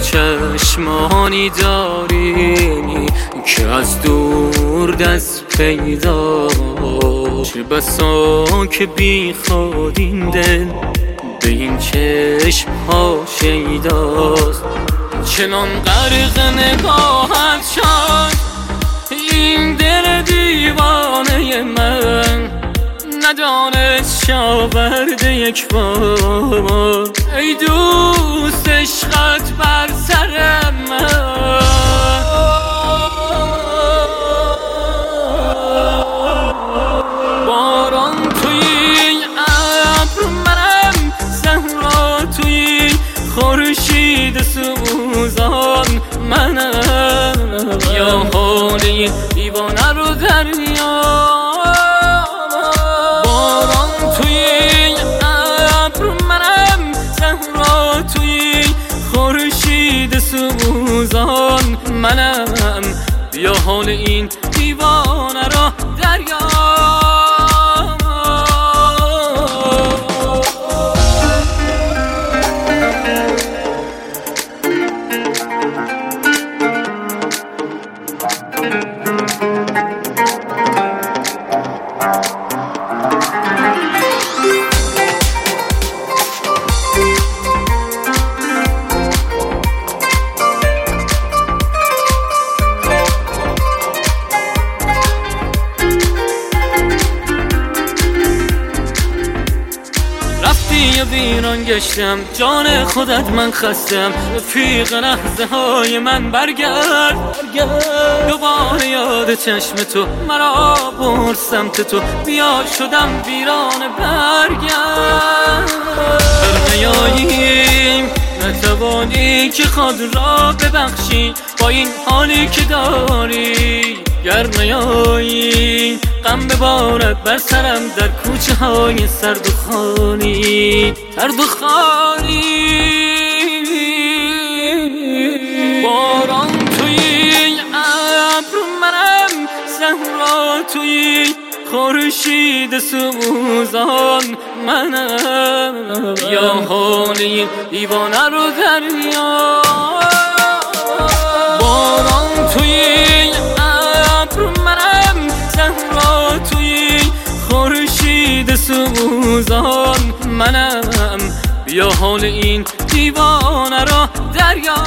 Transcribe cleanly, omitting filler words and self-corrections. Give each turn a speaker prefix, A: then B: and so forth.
A: چشمانی داری که از دور دست پیدا، چه بسا که بی خود این دل به این چشم ها شیداست. چنان غرق نگاهت شد این دل دیوانه من، ندانست شاورده یک بار ای دوست عشقت بر سر من. باران توی ابر منم، صحرا توی خورشید سوزان منم، یا حالی دیوانه رو دریا. باران توی ابر منم، صحرا توی خورشید سوزان منم، یا حال این دیوانه رو دریا. یه ویران گشتم، جان خودت من خستم، رفیق لحظه های من برگرد دوباره یاد چشم تو مرا برد سمت تو، بیا شدم ویران برگرد. نیاییم نتوانی که خود را ببخشی با این حالی که داری، گر نیایی غم ببارد بر سرم در کوچه های سرد و خالی. باران توی ابر منم، صحرا توی خورشید سوزان منم، یا حالی دیوانه رو دریا. باران توی ابر منم، صحرا توی خورشید سوزان منم، یا حال این دیوانه رو دریا.